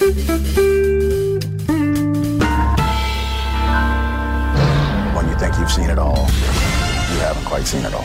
When you think you've seen it all, you haven't quite seen it all.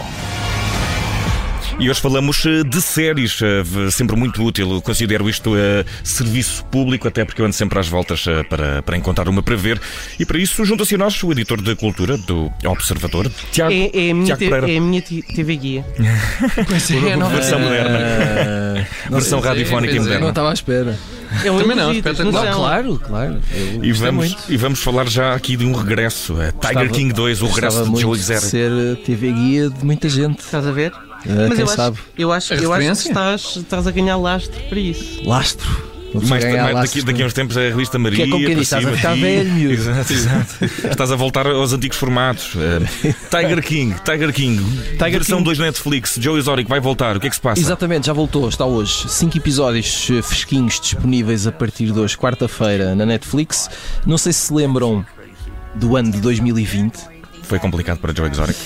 E hoje falamos de séries, sempre muito útil. Eu considero isto serviço público, até porque eu ando sempre às voltas para encontrar uma para ver. E para isso junta-se a nós o editor de cultura do Observador, Tiago Pereira. É a minha TV Guia. Pois é, não Versão moderna. Versão radiofónica e moderna. Não estava à espera. É um Também não, elogio, espetacular. Claro. E vamos falar já aqui de um regresso. Tiger King 2, o regresso de Joe Exotic. Ser TV guia de muita gente. Estás a ver? Mas eu acho que estás a ganhar lastro para isso. Lastro. Mais daqui a uns tempos é a revista Maria. Que é como quem diz, estás a ficar velho, miúdo. Exato. Estás a voltar aos antigos formatos. Tiger King, versão 2 Netflix. Joe Exotic vai voltar. O que é que se passa? Exatamente, já voltou, está hoje. 5 episódios fresquinhos disponíveis a partir de hoje, quarta-feira, na Netflix. Não sei se lembram do ano de 2020. Foi complicado para Joe Exotic.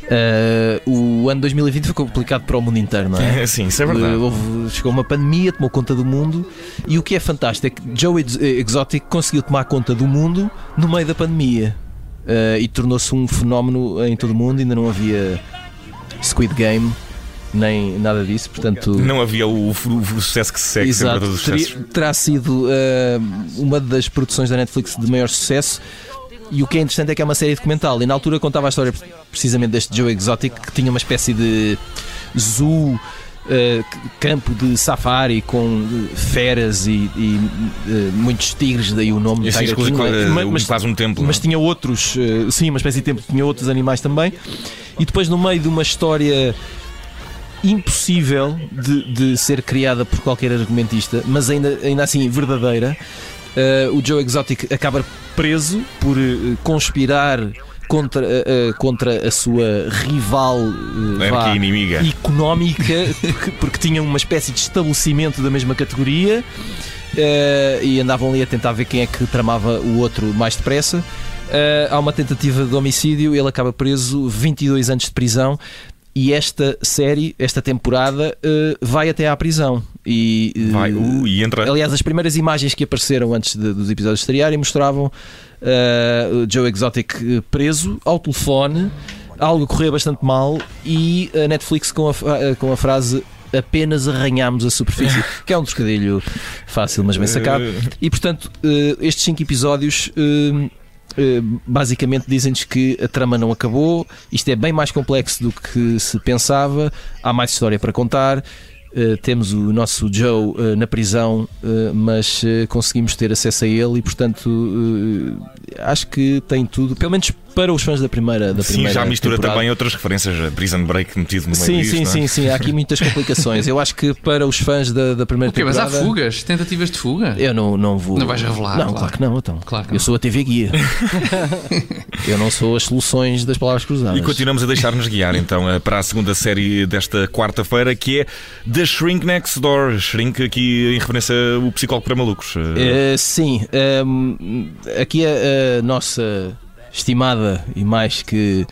O ano 2020 foi complicado para o mundo inteiro, não é? Sim, isso é verdade. Chegou uma pandemia, tomou conta do mundo. E o que é fantástico é que Joe Exotic conseguiu tomar conta do mundo no meio da pandemia, e tornou-se um fenómeno em todo o mundo. Ainda não havia Squid Game nem nada disso, portanto não havia o sucesso que se segue. Exato, terá sido uma das produções da Netflix de maior sucesso. E o que é interessante é que é uma série documental. E na altura contava a história precisamente deste Joe Exotic, que tinha uma espécie de zoo, campo de safari com feras e muitos tigres, daí o nome Tiger King. Mas faz um templo. Mas tinha outros, sim, uma espécie de templo, tinha outros animais também. E depois, no meio de uma história impossível de ser criada por qualquer argumentista, mas ainda assim verdadeira, o Joe Exotic acaba preso por conspirar contra a sua rival inimiga económica, porque tinham uma espécie de estabelecimento da mesma categoria, e andavam ali a tentar ver quem é que tramava o outro mais depressa. Há uma tentativa de homicídio, ele acaba preso, 22 anos de prisão. E esta série, esta temporada, vai até à prisão. E entra. Aliás, as primeiras imagens que apareceram antes dos episódios estrearem mostravam o Joe Exotic preso ao telefone, algo a correr bastante mal, e a Netflix com a frase "apenas arranhámos a superfície", que é um trocadilho fácil, mas bem sacado. E portanto, estes 5 episódios basicamente dizem-nos que a trama não acabou, isto é bem mais complexo do que se pensava, há mais história para contar. Temos o nosso Joe na prisão, mas conseguimos ter acesso a ele e, portanto, acho que tem tudo, pelo menos para os fãs da primeira Sim, já mistura temporada. Também outras referências, Prison Break metido no meio disto. Sim, há aqui muitas complicações. Eu acho que para os fãs da primeira temporada... Mas há fugas, tentativas de fuga? Eu não vou... Não vais revelar? Não, claro que não, então. Claro que eu sou a TV Guia. Eu não sou as soluções das palavras cruzadas. E continuamos a deixar-nos guiar então para a segunda série desta quarta-feira, que é The Shrink Next Door. Shrink aqui em referência ao Psicólogo para Malucos. Sim, aqui a nossa estimada e mais que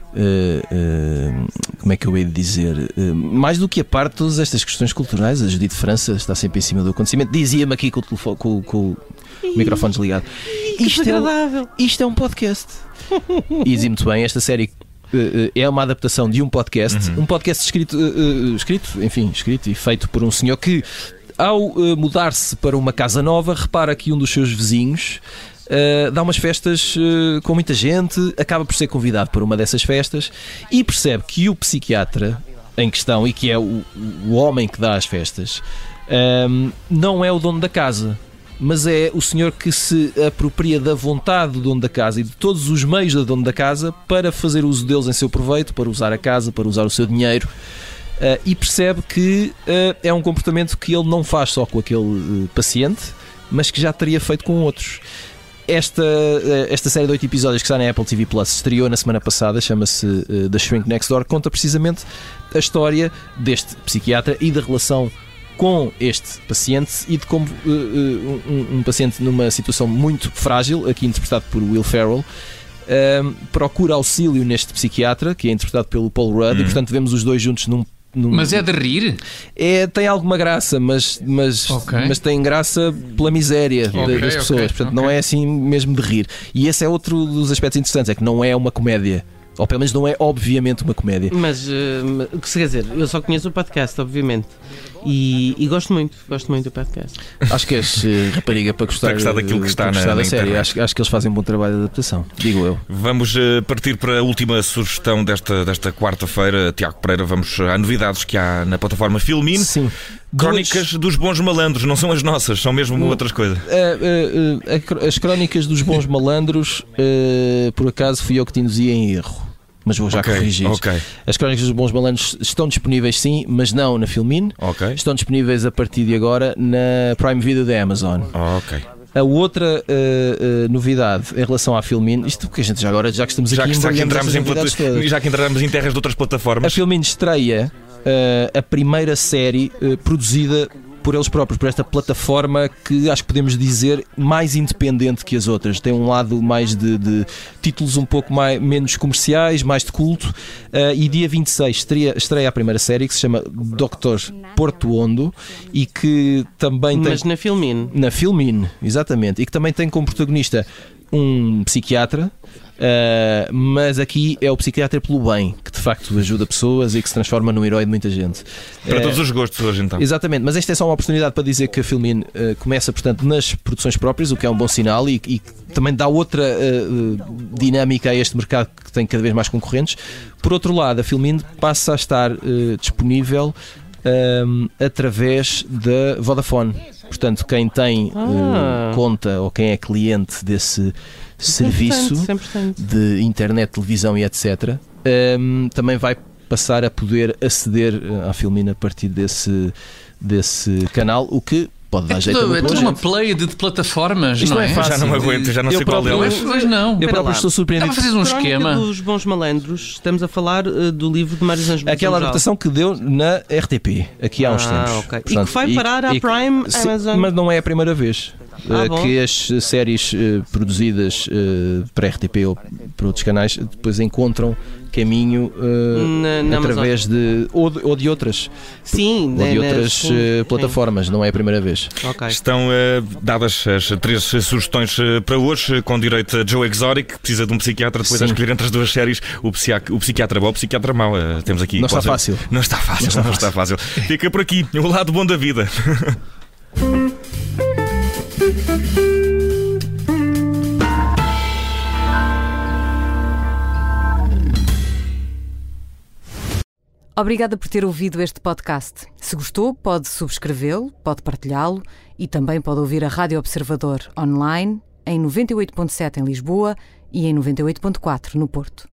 como é que eu hei de dizer, mais do que a parte de todas estas questões culturais, a Judite França está sempre em cima do acontecimento. Dizia-me aqui com o microfone desligado, isto é um podcast. E dizia muito bem, esta série é uma adaptação de um podcast, um podcast escrito e feito por um senhor que, ao mudar-se para uma casa nova, repara que um dos seus vizinhos dá umas festas com muita gente, acaba por ser convidado para uma dessas festas e percebe que o psiquiatra em questão, e que é o homem que dá as festas, não é o dono da casa, mas é o senhor que se apropria da vontade do dono da casa e de todos os meios do dono da casa para fazer uso deles em seu proveito, para usar a casa, para usar o seu dinheiro. E percebe que é um comportamento que ele não faz só com aquele paciente, mas que já teria feito com outros. Esta série de 8 episódios que está na Apple TV Plus estreou na semana passada, chama-se The Shrink Next Door, conta precisamente a história deste psiquiatra e da relação com este paciente e de como um paciente numa situação muito frágil, aqui interpretado por Will Ferrell, procura auxílio neste psiquiatra, que é interpretado pelo Paul Rudd, e portanto vemos os dois juntos num Mas é de rir? Tem alguma graça, mas tem graça pela miséria das pessoas. Portanto, não é assim mesmo de rir. E esse é outro dos aspectos interessantes, é que não é uma comédia. Ou pelo menos não é obviamente uma comédia. Mas, quer dizer, eu só conheço o podcast, obviamente. E gosto muito do podcast. Acho que és rapariga para gostar daquilo que está na série. Acho que eles fazem um bom trabalho de adaptação, digo eu. Vamos partir para a última sugestão desta quarta-feira. Tiago Pereira, vamos a novidades que há na plataforma Filmin. Sim. Crónicas dos Bons Malandros, não são as nossas, são mesmo outras coisas. As Crónicas dos Bons Malandros, por acaso fui eu que te induzia em erro. Mas vou já corrigir. As Crónicas dos Bons Malandros estão disponíveis sim, mas não na Filmin. Estão disponíveis a partir de agora na Prime Video da Amazon. A outra novidade em relação à Filmin, isto porque a gente já que estamos aqui já que entramos em terras de outras plataformas. A Filmin estreia a primeira série produzida por eles próprios, por esta plataforma que acho que podemos dizer mais independente que as outras. Tem um lado mais de títulos um pouco menos comerciais, mais de culto, e dia 26 estreia a primeira série que se chama Dr. Portuondo e que também tem... Mas na Filmin. Na Filmin, exatamente. E que também tem como protagonista um psiquiatra, mas aqui é o psiquiatra pelo bem, que de facto ajuda pessoas e que se transforma num herói de muita gente. Para todos os gostos hoje, então. Exatamente, mas esta é só uma oportunidade para dizer que a Filmin começa, portanto, nas produções próprias, o que é um bom sinal e também dá outra dinâmica a este mercado que tem cada vez mais concorrentes. Por outro lado, a Filmin passa a estar disponível através da Vodafone. Portanto, quem tem conta ou quem é cliente desse serviço de internet, televisão e etc., também vai passar a poder aceder à Filmin a partir desse canal, o que pode dar jeito a toda uma play de plataformas. Isto não é fácil. Já não me aguento, já não sei qual delas. Pois não. Eu próprio estou surpreendido. Estava a fazer um esquema. Dos Bons Malandros, estamos a falar do livro de Mário Anjo. Aquela adaptação que deu na RTP, aqui há uns tempos. Portanto, e que vai parar à Prime Amazon. Mas não é a primeira vez que as séries produzidas para RTP ou para outros canais depois encontram caminho através de ou de outras plataformas. Não é a primeira vez. Estão dadas as 3 sugestões para hoje, com direito a Joe Exotic, que precisa de um psiquiatra depois a escolher entre as duas séries, o psiquiatra bom, o psiquiatra mau. Temos aqui não está fácil. Não está fácil. Fica por aqui o lado bom da vida. Obrigada por ter ouvido este podcast. Se gostou, pode subscrevê-lo, pode partilhá-lo e também pode ouvir a Rádio Observador online em 98.7 em Lisboa e em 98.4 no Porto.